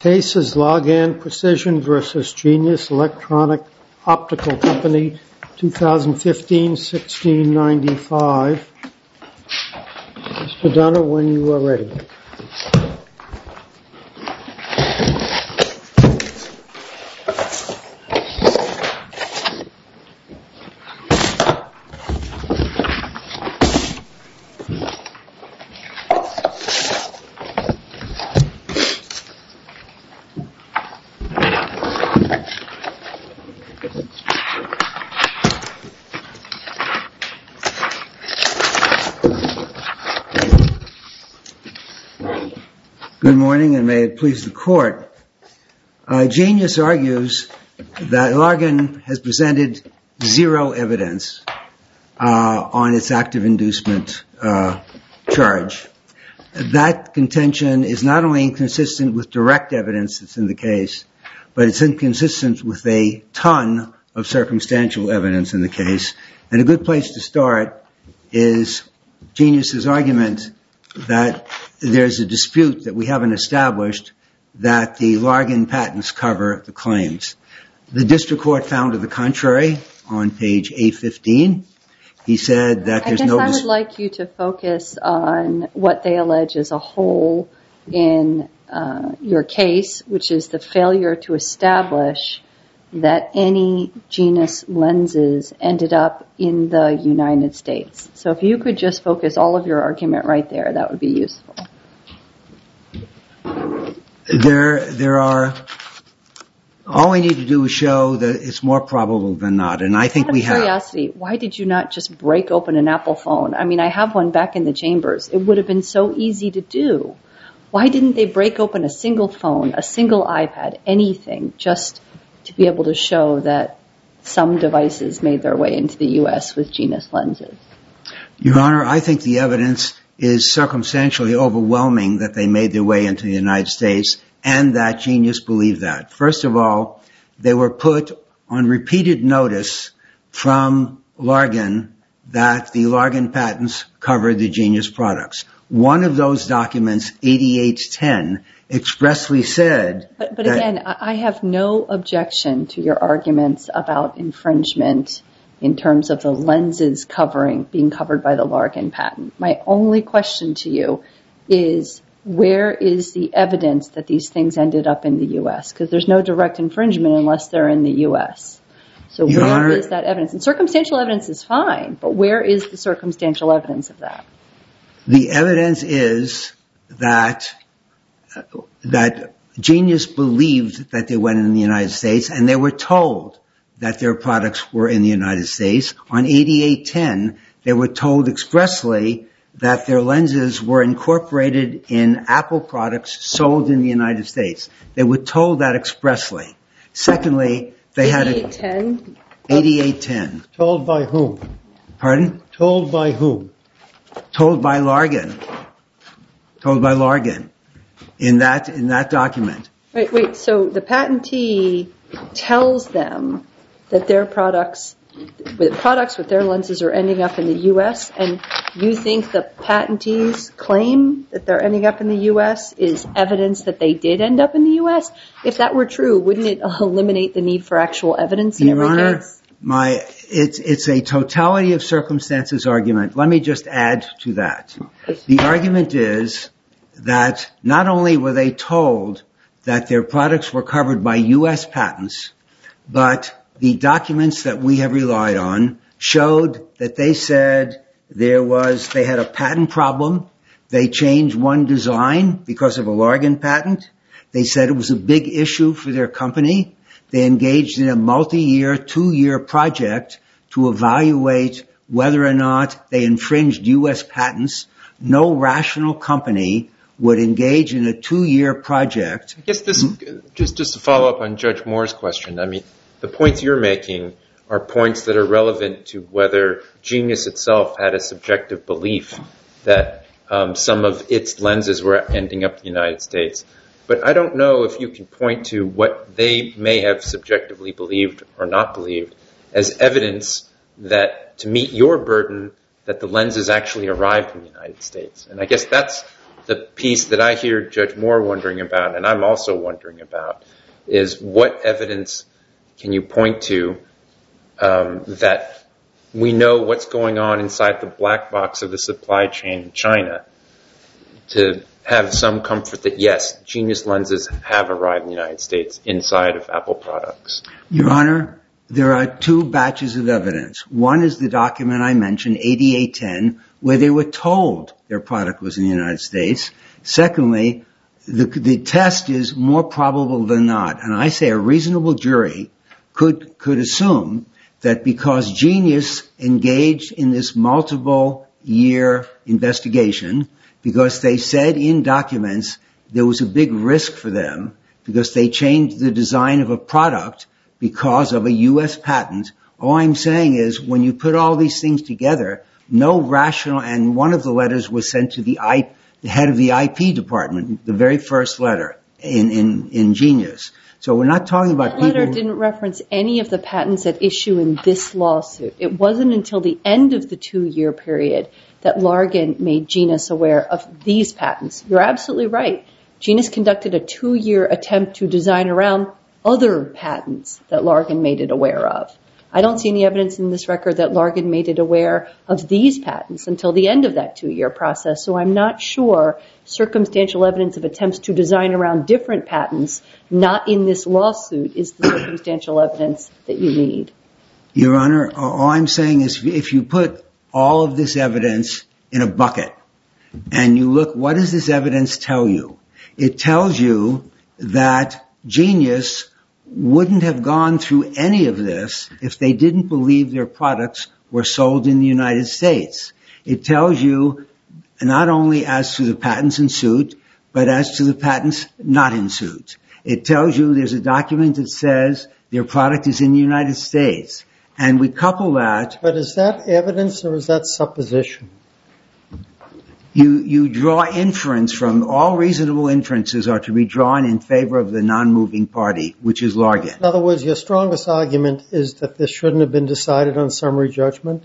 Case is Logan Precision versus Genius Electronic Optical Company, 2015-1695. Mr. Donner, when you are ready. Good morning, and may it please the Court. Genius argues that Largan has presented zero evidence on its active inducement charge. That contention is not only inconsistent with direct evidence that's in the case, but it's inconsistent with a ton of circumstantial evidence in the case. And a good place to start is Genius's argument that there's a dispute that we haven't established that the Largan patents cover the claims. The district court found to the contrary on page A15. He said that there's no... I would like you to focus on what they allege as a whole in your case, which is the failure to establish that any Genius lenses ended up in the United States. So if you could just focus all of your argument right there, that would be useful. All we need to do is show that it's more probable than not, and I think we have. Out of curiosity, why did you not just break open an Apple phone? I mean, I have one back in the chambers. It would have been so easy to do. Why didn't they break open a single phone, a single iPad, anything, just to be able to show that some devices made their way into the U.S. with Genius lenses? Your Honor, I think the evidence is circumstantially overwhelming that they made their way into the United States and that Genius believed that. First of all, they were put on repeated notice from Largan that the Largan patents covered the Genius products. One of those documents, 8810, expressly said... But again, I have no objection to your arguments about infringement in terms of the lenses being covered by the Largan patent. My only question to you is, where is the evidence that these things ended up in the U.S.? Because there's no direct infringement unless they're in the U.S. So where is that evidence? And circumstantial evidence is fine, but where is the circumstantial evidence of that? The evidence is that Genius believed that they went in the United States, and they were told that their products were in the United States. On 8810, they were told expressly that their lenses were incorporated in Apple products sold in the United States. They were told that expressly. Secondly, they had 8810? 8810. Told by whom? Pardon? Told by whom? Told by Largan. Told by Largan in that document. Wait. So the patentee tells them that their products with their lenses are ending up in the U.S., and you think the patentee's claim that they're ending up in the U.S. is evidence that they did end up in the U.S.? If that were true, wouldn't it eliminate the need for actual evidence in every case? Your Honor, it's a totality of circumstances argument. Let me just add to that. The argument is that not only were they told that their products were covered by U.S. patents, but the documents that we have relied on showed that they said they had a patent problem. They changed one design because of a Largan patent. They said it was a big issue for their company. They engaged in a multi-year, 2-year project to evaluate whether or not they infringed U.S. patents. No rational company would engage in a 2-year project. I guess this, just to follow up on Judge Moore's question, I mean, the points you're making are points that are relevant to whether Genius itself had a subjective belief that some of its lenses were ending up in the United States. But I don't know if you can point to what they may have subjectively believed or not believed as evidence that to meet your burden that the lenses actually arrived in the United States. And I guess that's the piece that I hear Judge Moore wondering about, and I'm also wondering about, is what evidence can you point to that we know what's going on inside the black box of the supply chain in China to have some comfort that, yes, Genius lenses have arrived in the United States inside of Apple products? Your Honor, there are two batches of evidence. One is the document I mentioned, 8810, where they were told their product was in the United States. Secondly, the test is more probable than not. And I say a reasonable jury could assume that because Genius engaged in this multiple-year investigation, because they said in documents there was a big risk for them, because they changed the design of a product because of a U.S. patent. All I'm saying is when you put all these things together, no rational, and one of the letters was sent to the head of the IP department, the very first letter in Genius. So we're not talking about people... That letter didn't reference any of the patents at issue in this lawsuit. It wasn't until the end of the 2-year period that Largan made Genius aware of these patents. You're absolutely right. Genius conducted a 2-year attempt to design around other patents that Largan made it aware of. I don't see any evidence in this record that Largan made it aware of these patents until the end of that 2-year process, so I'm not sure circumstantial evidence of attempts to design around different patents, not in this lawsuit, is the circumstantial evidence that you need. Your Honor, all I'm saying is if you put all of this evidence in a bucket and you look, what does this evidence tell you? It tells you that Genius wouldn't have gone through any of this if they didn't believe their products were sold in the United States. It tells you not only as to the patents in suit, but as to the patents not in suit. It tells you there's a document that says their product is in the United States. And we couple that... But is that evidence or is that supposition? You draw inference from, all reasonable inferences are to be drawn in favor of the non-moving party, which is Largan. In other words, your strongest argument is that this shouldn't have been decided on summary judgment?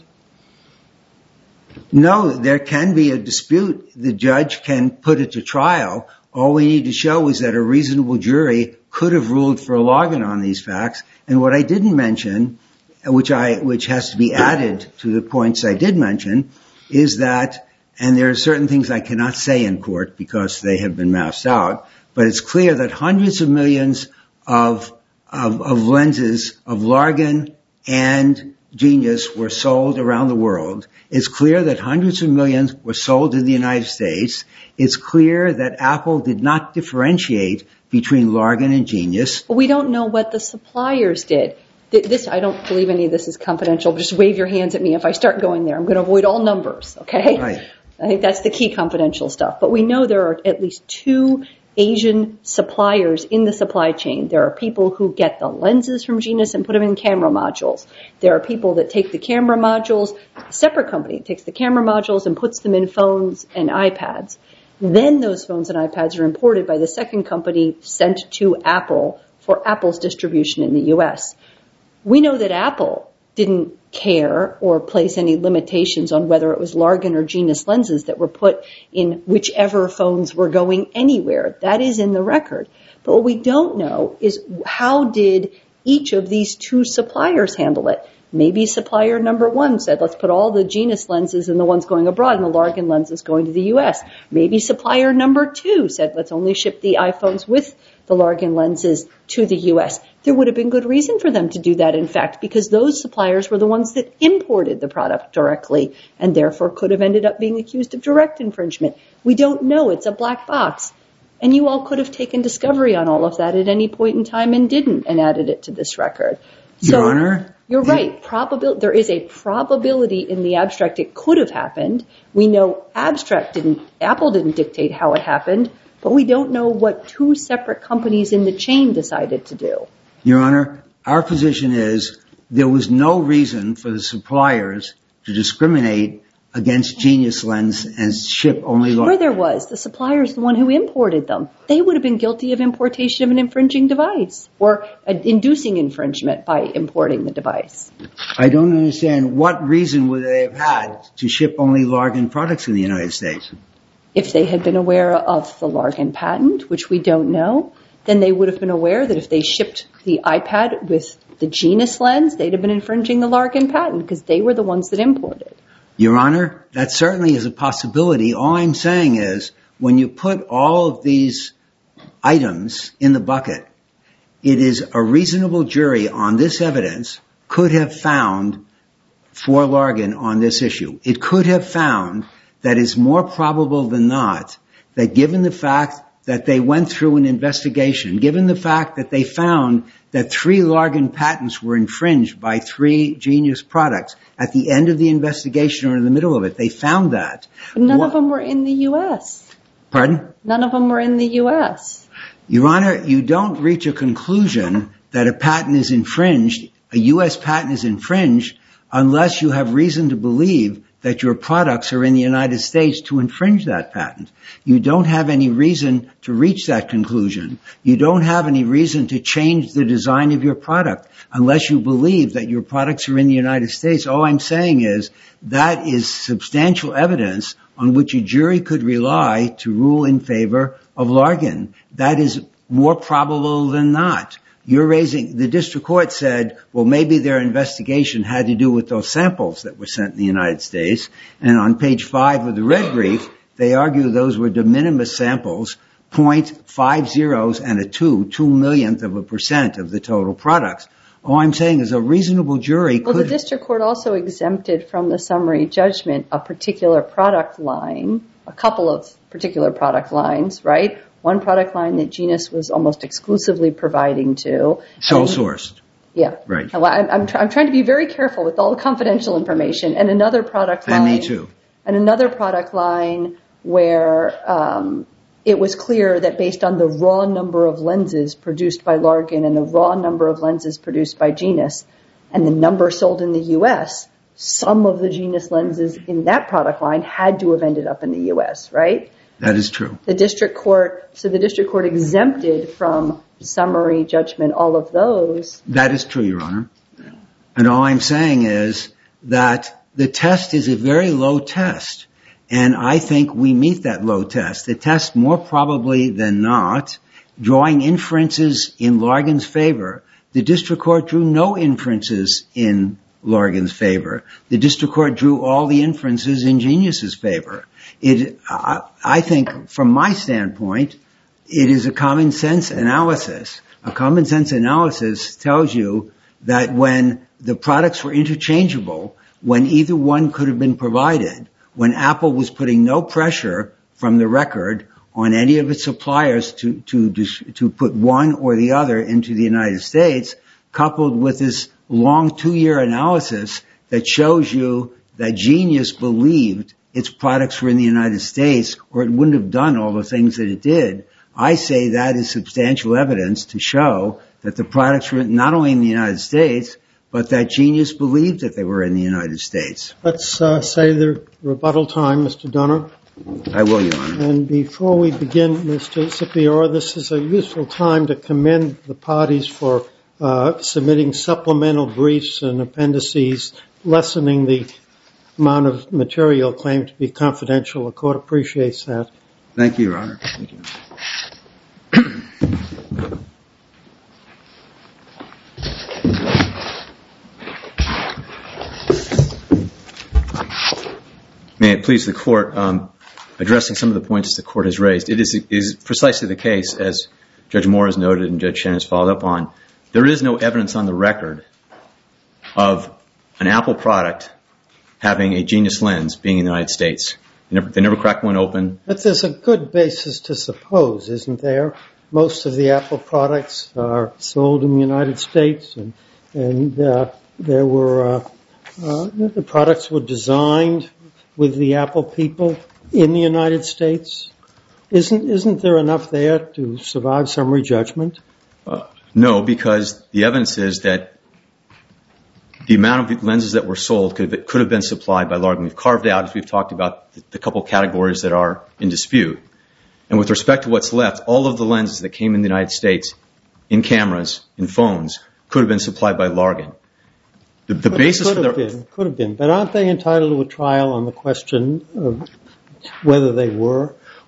No, there can be a dispute. The judge can put it to trial. All we need to show is that a reasonable jury could have ruled for Largan on these facts. And what I didn't mention, which has to be added to the points I did mention, is that, and there are certain things I cannot say in court because they have been masked out, but it's clear that hundreds of millions of lenses of Largan and Genius were sold around the world. It's clear that hundreds of millions were sold in the United States. It's clear that Apple did not differentiate between Largan and Genius. We don't know what the suppliers did. I don't believe any of this is confidential. Just wave your hands at me if I start going there. I'm going to avoid all numbers, okay? Right. I think that's the key confidential stuff. But we know there are at least 2 Asian suppliers in the supply chain. There are people who get the lenses from Genius and put them in camera modules. There are people that take the camera modules, a separate company takes the camera modules and puts them in phones and iPads. Then those phones and iPads are imported by the second company sent to Apple for Apple's distribution in the U.S. We know that Apple didn't care or place any limitations on whether it was Largan or Genius lenses that were put in whichever phones were going anywhere. That is in the record. But what we don't know is how did each of these 2 suppliers handle it? Maybe supplier number 1 said, let's put all the Genius lenses and the ones going abroad and the Largan lenses going to the U.S. Maybe supplier number 2 said, let's only ship the iPhones with the Largan lenses to the U.S. There would have been good reason for them to do that, in fact, because those suppliers were the ones that imported the product directly and therefore could have ended up being accused of direct infringement. We don't know. It's a black box. And you all could have taken discovery on all of that at any point in time and didn't and added it to this record. Your Honor? You're right. There is a probability in the abstract it could have happened. We know Apple didn't dictate how it happened, but we don't know what 2 separate companies in the chain decided to do. Your Honor, our position is there was no reason for the suppliers to discriminate against Genius lens and ship only Largan. Sure there was. The supplier is the one who imported them. They would have been guilty of importation of an infringing device or inducing infringement by importing the device. I don't understand what reason would they have had to ship only Largan products in the United States. If they had been aware of the Largan patent, which we don't know, then they would have been aware that if they shipped the iPad with the Genus lens, they'd have been infringing the Largan patent because they were the ones that imported. Your Honor, that certainly is a possibility. All I'm saying is when you put all of these items in the bucket, it is a reasonable jury on this evidence could have found for Largan on this issue. It could have found that it's more probable than not that given the fact that they went through an investigation, given the fact that they found that 3 Largan patents were infringed by 3 Genius products at the end of the investigation or in the middle of it, they found that. But none of them were in the U.S. Pardon? None of them were in the U.S. Your Honor, you don't reach a conclusion that a patent is infringed, a U.S. patent is infringed, unless you have reason to believe that your products are in the United States to infringe that patent. You don't have any reason to reach that conclusion. You don't have any reason to change the design of your product unless you believe that your products are in the United States. All I'm saying is that is substantial evidence on which a jury could rely to rule in favor of Largan. That is more probable than not. The district court said, well, maybe their investigation had to do with those samples that were sent in the United States. And on page 5 of the red brief, they argue those were de minimis samples, 0.50 and a 2 millionth of a % of the total products. All I'm saying is a reasonable jury could... Well, the district court also exempted from the summary judgment a particular product line, a couple of particular product lines, right? One product line that Genus was almost exclusively providing to. Sole sourced. Yeah. Right. I'm trying to be very careful with all the confidential information. And another product line. And me too. And another product line where it was clear that based on the raw number of lenses produced by Largan and the raw number of lenses produced by Genus and the number sold in the U.S., some of the Genus lenses in that product line had to have ended up in the U.S., right? That is true. The district court exempted from summary judgment all of those. That is true, Your Honor. And all I'm saying is that the test is a very low test. And I think we meet that low test. The test, more probably than not, drawing inferences in Largan's favor. The district court drew no inferences in Largan's favor. The district court drew all the inferences in Genius's favor. I think, from my standpoint, it is a common sense analysis. A common sense analysis tells you that when the products were interchangeable, when either one could have been provided, when Apple was putting no pressure from the record on any of its suppliers to put one or the other into the United States, coupled with this long 2-year analysis that shows you that Genius believed its products were in the United States, or it wouldn't have done all the things that it did. I say that is substantial evidence to show that the products were not only in the United States, but that Genius believed that they were in the United States. Let's say the rebuttal time, Mr. Donner. I will, Your Honor. And before we begin, Mr. Cipiora, this is a useful time to commend the parties for submitting supplemental briefs and appendices, lessening the amount of material claimed to be confidential. The court appreciates that. Thank you, Your Honor. Thank you. May it please the Court, addressing some of the points the Court has raised, it is precisely the case, as Judge Moore has noted and Judge Shannon has followed up on, there is no evidence on the record of an Apple product having a Genius lens being in the United States. They never cracked one open. But there's a good basis to suppose, isn't there? Most of the Apple products are sold in the United States, and the products were designed with the Apple people in the United States. Isn't there enough there to survive summary judgment? No, because the evidence is that the amount of lenses that were sold could have been supplied by Largan. We've carved out, as we've talked about, the couple categories that are in dispute. And with respect to what's left, all of the lenses that came in the United States, in cameras, in phones, could have been supplied by Largan. The basis for their... Could have been. But aren't they entitled to a trial on the question of whether they were?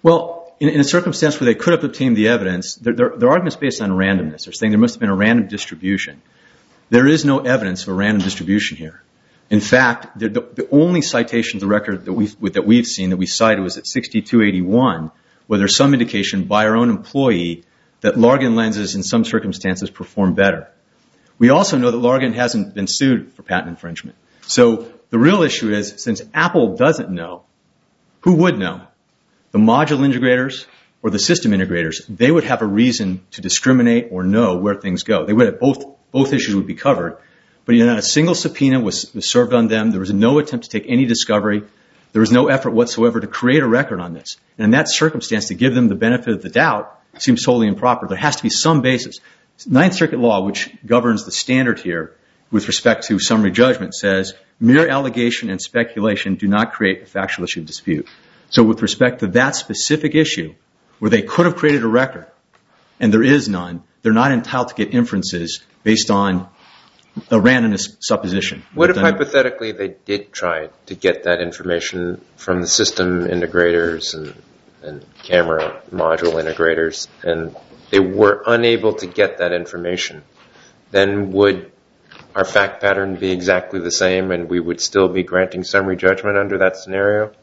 Well, in a circumstance where they could have obtained the evidence, their argument is based on randomness. They're saying there must have been a random distribution. There is no evidence of a random distribution here. In fact, the only citation of the record that we've seen that we cited was at 6281, where there's some indication by our own employee that Largan lenses in some circumstances perform better. We also know that Largan hasn't been sued for patent infringement. So the real issue is, since Apple doesn't know, who would know? The module integrators or the system integrators? They would have a reason to discriminate or know where things go. They would have both issues would be covered. But not a single subpoena was served on them. There was no attempt to take any discovery. There was no effort whatsoever to create a record on this. And in that circumstance, to give them the benefit of the doubt seems totally improper. There has to be some basis. Ninth Circuit law, which governs the standard here with respect to summary judgment, says mere allegation and speculation do not create a factual issue of dispute. So with respect to that specific issue, where they could have created a record, and there is none, they're not entitled to get inferences based on a randomness supposition. What if hypothetically they did try to get that information from the system integrators and camera module integrators, and they were unable to get that information? Then would our fact pattern be exactly the same, and we would still be granting summary judgment under that scenario?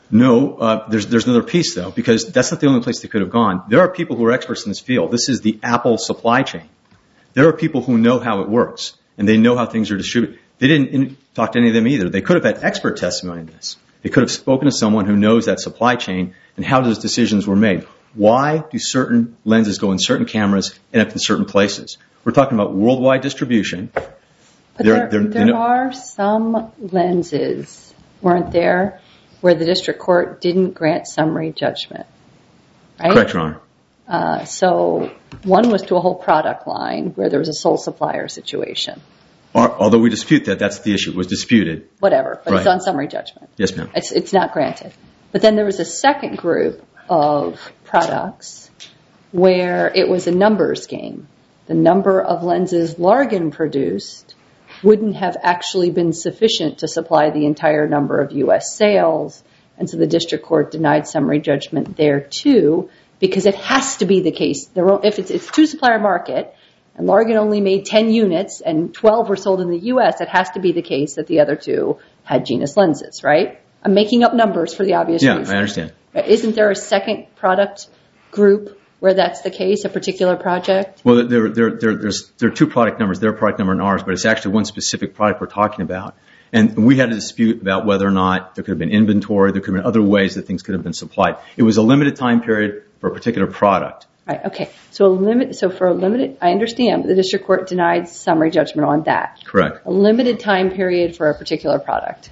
No, there's another piece, though, because that's not the only place they could have gone. There are people who are experts in this field. This is the Apple supply chain. There are people who know how it works, and they know how things are distributed. They didn't talk to any of them either. They could have had expert testimony on this. They could have spoken to someone who knows that supply chain and how those decisions were made. Why do certain lenses go in certain cameras and up in certain places? We're talking about worldwide distribution. But there are some lenses, weren't there, where the district court didn't grant summary judgment, right? Correct, Your Honor. So one was to a whole product line where there was a sole supplier situation. Although we dispute that, that's the issue. It was disputed. Whatever, but Right. It's on summary judgment. Yes, ma'am. It's not granted. But then there was a second group of products where it was a numbers game. The number of lenses Largan produced wouldn't have actually been sufficient to supply the entire number of U.S. sales, and so the district court denied summary judgment there too, because it has to be the case. If it's two-supplier market, and Largan only made 10 units and 12 were sold in the U.S., it has to be the case that the other two had Genus lenses, right? I'm making up numbers for the obvious reason. Yeah, I understand. Isn't there a second product group where that's the case, a particular project? Well, there are two product numbers, their product number and ours, but it's actually one specific product we're talking about. And we had a dispute about whether or not there could have been inventory, there could have been other ways that things could have been supplied. It was a limited time period for a particular product. Right, okay. So for a limited, I understand, but the district court denied summary judgment on that. Correct. A limited time period for a particular product.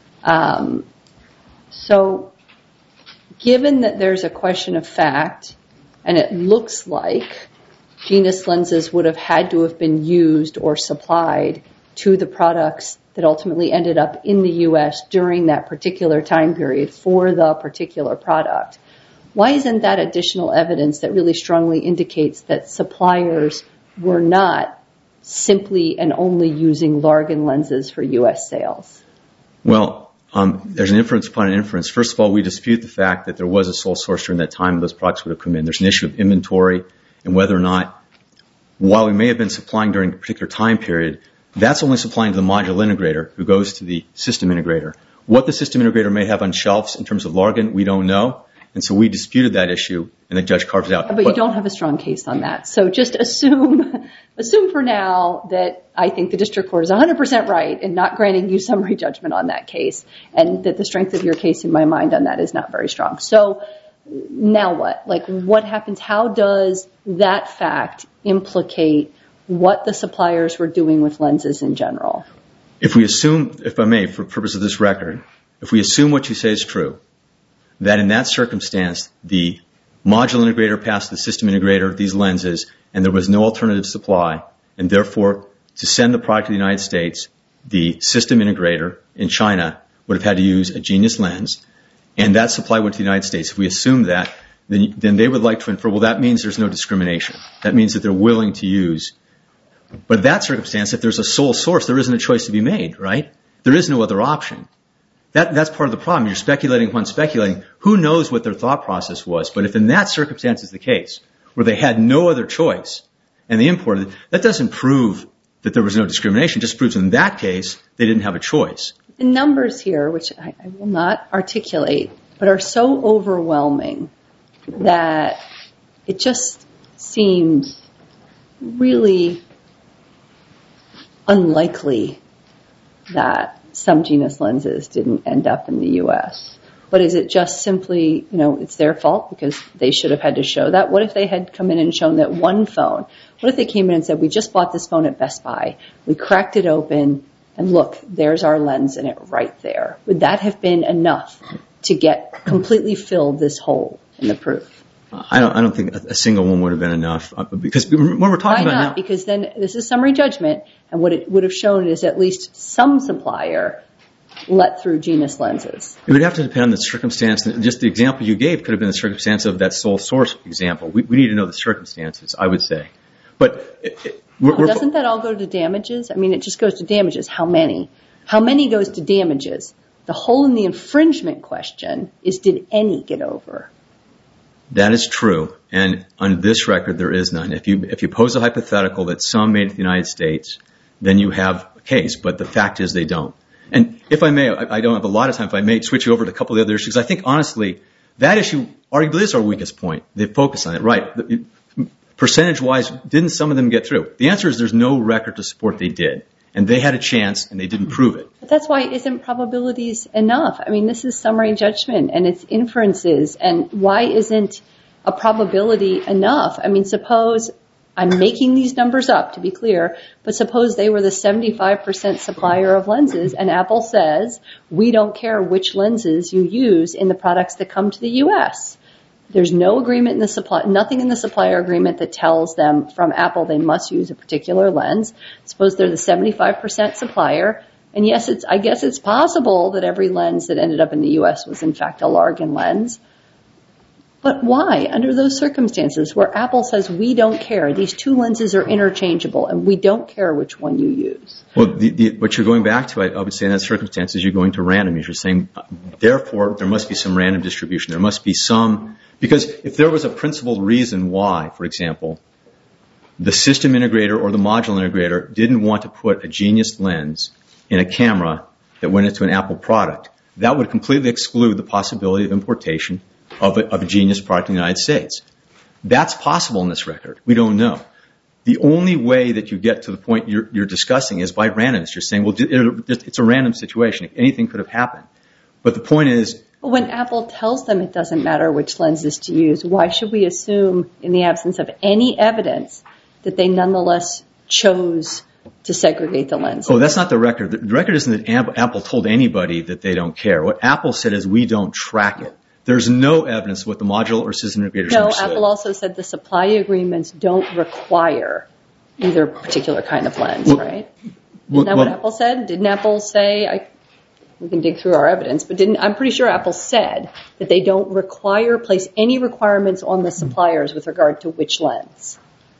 So given that there's a question of fact, and it looks like Genus lenses would have had to have been used or supplied to the products that ultimately ended up in the U.S. during that particular time period for the particular product, why isn't that additional evidence that really strongly indicates that suppliers were not simply and only using Largan lenses for U.S. sales? Well, there's an inference upon an inference. First of all, we dispute the fact that there was a sole source during that time those products would have come in. There's an issue of inventory and whether or not, while we may have been supplying during a particular time period, that's only supplying to the module integrator who goes to the system integrator. What the system integrator may have on shelves in terms of Largan, we don't know. And so we disputed that issue, and the judge carved it out. But you don't have a strong case on that. So just assume for now that I think the district court is 100% right in not granting you summary judgment on that case, and that the strength of your case in my mind on that is not very strong. So now what? Like, what happens? How does that fact implicate what the suppliers were doing with lenses in general? If we assume, if I may, for the purpose of this record, if we assume what you say is true, that in that circumstance, the module integrator passed the system integrator these lenses, and there was no alternative supply, and therefore, to send the product to the United States, the system integrator in China would have had to use a Genius lens, and that supply went to the United States. If we assume that, then they would like to infer, well, that means there's no discrimination. That means that they're willing to use. But in that circumstance, if there's a sole source, there isn't a choice to be made, right? There is no other option. That's part of the problem. You're speculating upon speculating. Who knows what their thought process was? But if in that circumstance is the case, where they had no other choice and they imported it, that doesn't prove that there was no discrimination. It just proves in that case they didn't have a choice. The numbers here, which I will not articulate, but are so overwhelming that it just seems really unlikely that some Genus lenses didn't end up in the U.S. But is it just simply, it's their fault because they should have had to show that? What if they had come in and shown that one phone? What if they came in and said, we just bought this phone at Best Buy. We cracked it open, and look, there's our lens in it right there. Would that have been enough to get completely filled this hole in the proof? I don't think a single one would have been enough. Because when we're talking about now... Because then this is summary judgment, and what it would have shown is at least some supplier let through Genus lenses. It would have to depend on the circumstance. Just the example you gave could have been the circumstance of that sole source example. We need to know the circumstances, I would say. But doesn't that all go to damages? I mean, it just goes to damages. How many? How many goes to damages? The hole in the infringement question is, did any get over? That is true. And on this record, there is none. If you pose a hypothetical that some made it to the United States, then you have a case. But the fact is they don't. And if I may, I don't have a lot of time. If I may switch you over to a couple of the other issues, I think, honestly, that issue arguably is our weakest point. They focus on it. Right. Percentage-wise, didn't some of them get through? The answer is there's no record to support they did. And they had a chance, and they didn't prove it. But that's why isn't probabilities enough? I mean, this is summary judgment, and it's inferences. And why isn't a probability enough? I mean, suppose I'm making these numbers up, to be clear, but suppose they were the 75% supplier of lenses, and Apple says, we don't care which lenses you use in the products that come to the U.S. There's no agreement in the supply, nothing in the supplier agreement that tells them from Apple they must use a particular lens. Suppose they're the 75% supplier, and yes, I guess it's possible that every lens that ended up in the U.S. was in fact a Largan lens. But why, under those circumstances where Apple says we don't care, these two lenses are interchangeable and we don't care which one you use? Well, what you're going back to, I would say in that circumstance, is you're going to random. You're saying, therefore, there must be some random distribution. There must be some, because if there was a principled reason why, for example, the system integrator or the module integrator didn't want to put a Genius lens in a camera that went into an Apple product, that would completely exclude the possibility of importation of a Genius product in the United States. That's possible in this record. We don't know. The only way that you get to the point you're discussing is by randomness. You're saying, well, it's a random situation. Anything could have happened. But the point is... When Apple tells them it doesn't matter which lenses to use, why should we assume, in the absence of any evidence, that they nonetheless chose to segregate the lenses? Oh, that's not the record. The record isn't that Apple told anybody that they don't care. What Apple said is we don't track it. There's no evidence of what the module or system integrators No, said. Apple also said the supply agreements don't require either particular kind of lens, right? Isn't that what Apple said? Didn't Apple say, we can dig through our evidence, but I'm pretty sure Apple said that they don't place any requirements on the suppliers with regard to which lens.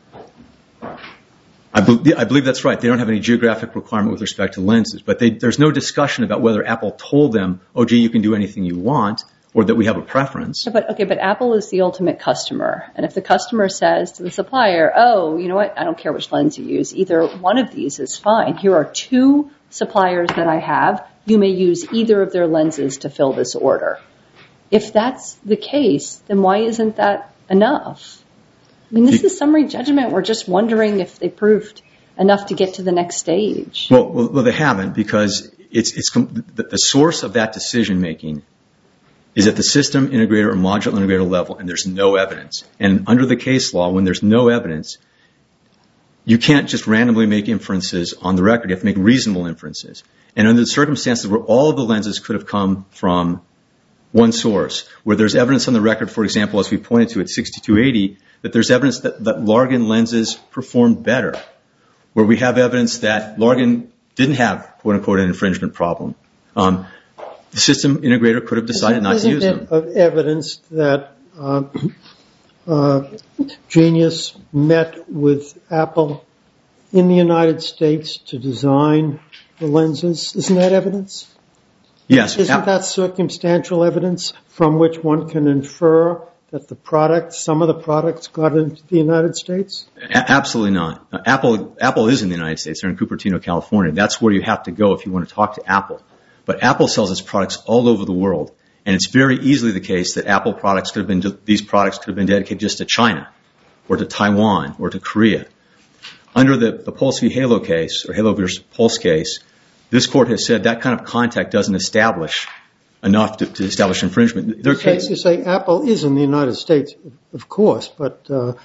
I believe that's right. They don't have any geographic requirement with respect to lenses, but there's no discussion about whether Apple told them, oh, gee, you can do anything you want, or that we have a preference. But Apple is the ultimate customer. And if the customer says to the supplier, oh, you know what, I don't care which lens you use. Either one of these is fine. Here are two suppliers that I have. You may use either of their lenses to fill this order. If that's the case, then why isn't that enough? I mean, this is summary judgment. We're just wondering if they proved enough to get to the next stage. Well, they haven't, because the source of that decision-making is at the system integrator or module integrator level, and there's no evidence. And under the case law, when there's no evidence, you can't just randomly make inferences on the record. You have to make reasonable inferences. And under the circumstances where all of the lenses could have come from one source, where there's evidence on the record, for example, as we pointed to at 6280, that there's evidence that Largan lenses performed better, where we have evidence that Largan didn't have, quote-unquote, an infringement problem. The system integrator could have decided not to use them. Of evidence that Genius met with Apple in the United States to design the lenses. Isn't that evidence? Yes. Isn't that circumstantial evidence from which one can infer that some of the products got into the United States? Absolutely not. Apple is in the United States. They're in Cupertino, California. That's where you have to go if you want to talk to Apple. But Apple sells its products all over the world, and it's very easily the case that these products could have been dedicated just to China, or to Taiwan, or to Korea. Under the Pulse v. Halo case, or Halo versus Pulse case, this court has said that kind of contact doesn't establish enough to establish infringement. You say Apple is in the United States, of course, but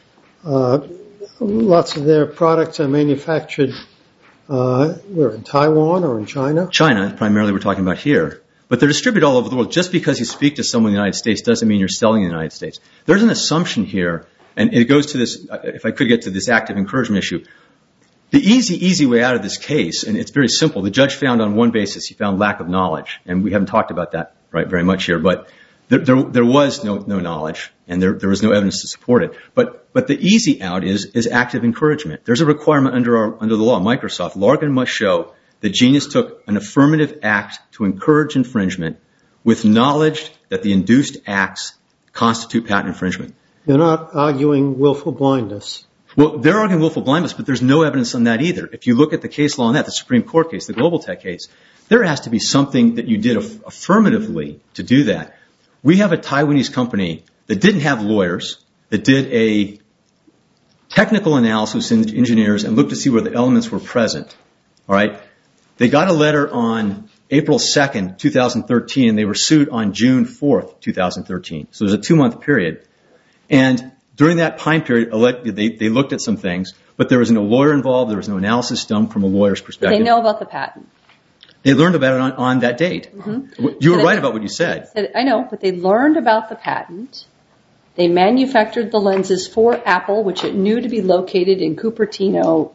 lots of their products are manufactured where, in Taiwan or in China? China, primarily we're talking about here. But they're distributed all over the world. Just because you speak to someone in the United States doesn't mean you're selling in the United States. There's an assumption here, and it goes to this, if I could get to this active encouragement issue. The easy way out of this case, and it's very simple, the judge found on one basis, he found lack of knowledge, and we haven't talked about that very much here, but there was no knowledge, and there was no evidence to support it. But the easy out is active encouragement. There's a requirement under the law, Microsoft. Largan must show that Genius took an affirmative act to encourage infringement with knowledge that the induced acts constitute patent infringement. You're not arguing willful blindness. Well, they're arguing willful blindness, but there's no evidence on that either. If you look at the case law on that, the Supreme Court case, the Global Tech case, there has to be something that you did affirmatively to do that. We have a Taiwanese company that didn't have lawyers, that did a technical analysis in engineers and looked to see where the elements were present. All right? They got a letter on April 2nd, 2013, and they were sued on June 4th, 2013. So there's a 2-month period. And during that time period, they looked at some things, but there was no lawyer involved. There was no analysis done from a lawyer's perspective. They know about the patent. They learned about it on that date. Mm-hmm. You were right about what you said. I know, but they learned about the patent. They manufactured the lenses for Apple, which it knew to be located in Cupertino,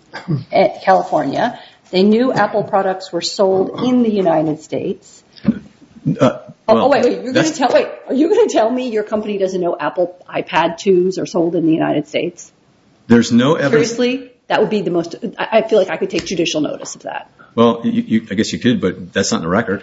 California. They knew Apple products were sold in the United States. Wait. Are you going to tell me your company doesn't know Apple iPad 2s are sold in the United States? There's no evidence. Seriously? That would be the most, I feel like I could take judicial notice of that. Well, I guess you could, but that's not in the record.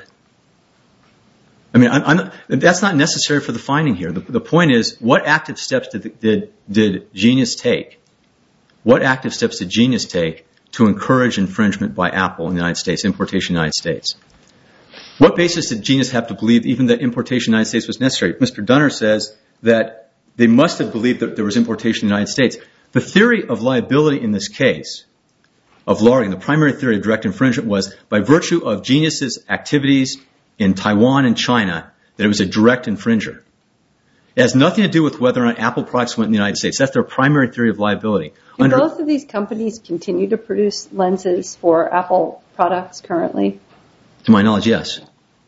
I mean, that's not necessary for the finding here. The point is, what active steps did Genius take? What active steps did Genius take to encourage infringement by Apple in the United States, importation in the United States? What basis did Genius have to believe even that importation in the United States was necessary? Mr. Dunner says that they must have believed that there was importation in the United States. The theory of liability in this case of Largan, the primary theory of direct infringement, was by virtue of Genius's activities in Taiwan and China that it was a direct infringer. It has nothing to do with whether or not Apple products went in the United States. That's their primary theory of liability. Do both of these companies continue to produce lenses for Apple products currently? To my knowledge, yes.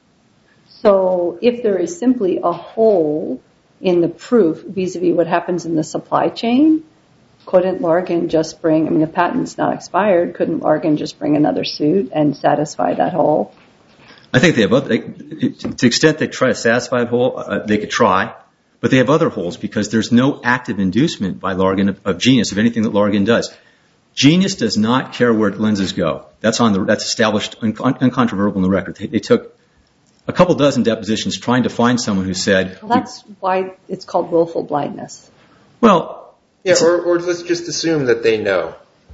So if there is simply a hole in the proof vis-a-vis what happens in the supply chain, couldn't Largan just bring, I mean, the patent's not expired, couldn't Largan just bring another suit and satisfy that hole? I think they have other, to the extent they try to satisfy that hole, they could try, but they have other holes because there's no active inducement by Largan of Genius of anything that Largan does. Genius does not care where lenses go. That's established, uncontrovertible in the record. They took a couple dozen depositions trying to find someone who said... Well, that's why it's called willful blindness. Well... Yeah, or let's just assume that they know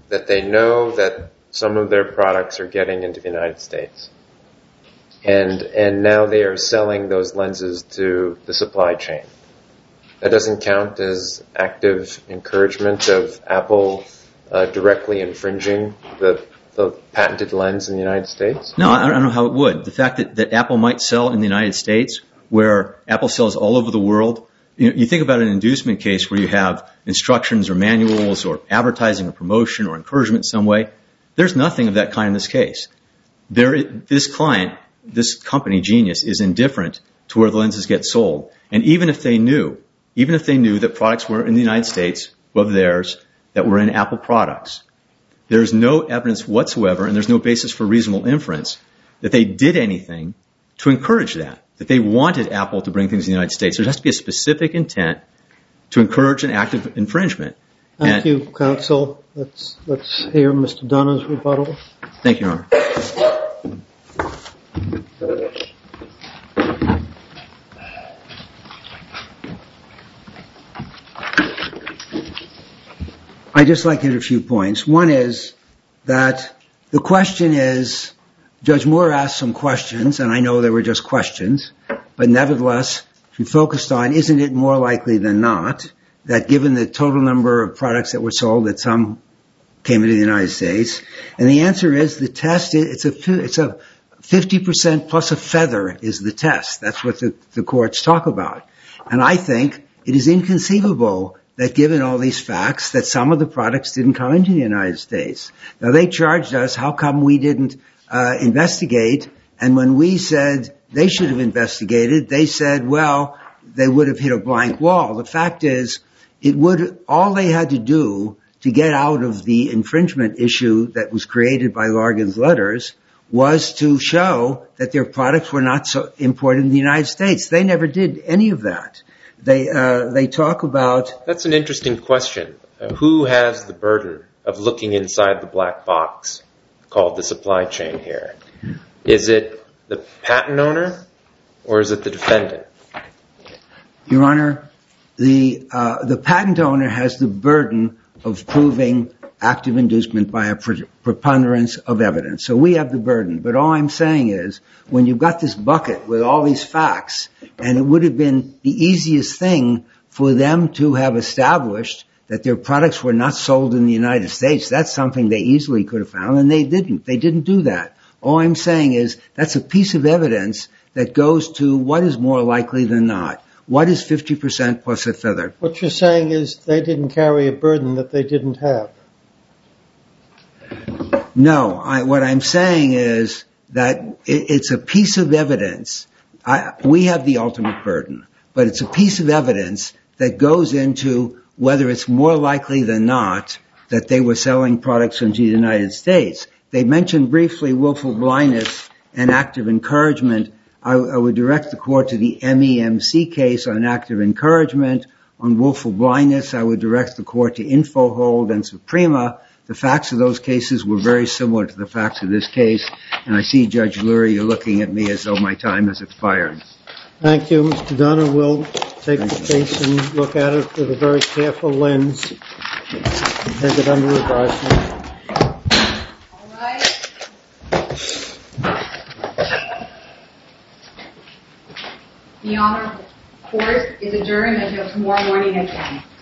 that some of their products are getting into the United States. And now they are selling those lenses to the supply chain. That doesn't count as active encouragement of Apple directly infringing the patented lens in the United States? No, I don't know how it would. The fact that Apple might sell in the United States, where Apple sells all over the world, you think about an inducement case where you have instructions or manuals or advertising or promotion or encouragement in some way. There's nothing of that kind in this case. This client, this company, Genius, is indifferent to where the lenses get sold. And even if they knew that products were in the United States, of theirs, that were in Apple products, there's no evidence whatsoever, and there's no basis for reasonable inference, that they did anything to encourage that they wanted Apple to bring things to the United States. There has to be a specific intent to encourage an active infringement. Thank you, counsel. Let's hear Mr. Donner's rebuttal. Thank you, Your Honor. I'd just like to hit a few points. One is that the question is, Judge Moore asked some questions, and I know they were just questions, but nevertheless, she focused on, isn't it more likely than not that given the total number of products that were sold, that some came into the United States? And the answer is the test, it's a 50% plus a feather is the test. That's what the courts talk about. And I think it is inconceivable that given all these facts, that some of the products didn't come into the United States. Now, they charged us, how come we didn't investigate? And when we said they should have investigated, they said, well, they would have hit a blank wall. The fact is, all they had to do to get out of the infringement issue that was created by Largan's letters was to show that their products were not so imported in the United States. They never did any of that. They talk about... That's an interesting question. Who has the burden of looking inside the black box called the supply chain here? Is it the patent owner or is it the defendant? Your Honor, the patent owner has the burden of proving active inducement by a preponderance of evidence. So we have the burden. But all I'm saying is, when you've got this bucket with all these facts, and it would have been the easiest thing for them to have established that their products were not sold in the United States, that's something they easily could have found, and they didn't. They didn't do that. All I'm saying is, that's a piece of evidence that goes to what is more likely than not. What is 50% plus a feather? What you're saying is they didn't carry a burden that they didn't have. No, what I'm saying is that it's a piece of evidence. We have the ultimate burden, but it's a piece of evidence that goes into whether it's more likely than not that they were selling products into the United States. They mentioned briefly willful blindness and active encouragement. I would direct the court to the MEMC case on active encouragement. On willful blindness, I would direct the court to InfoHold and Suprema. The facts of those cases were very similar to the facts of this case. And I see, Judge Lurie, you're looking at me as though my time has expired. Thank you, Mr. Donner. We'll take the case and look at it with a very careful lens. Take it under advisement. All right. The Honorable Court is adjourned until tomorrow morning at 10.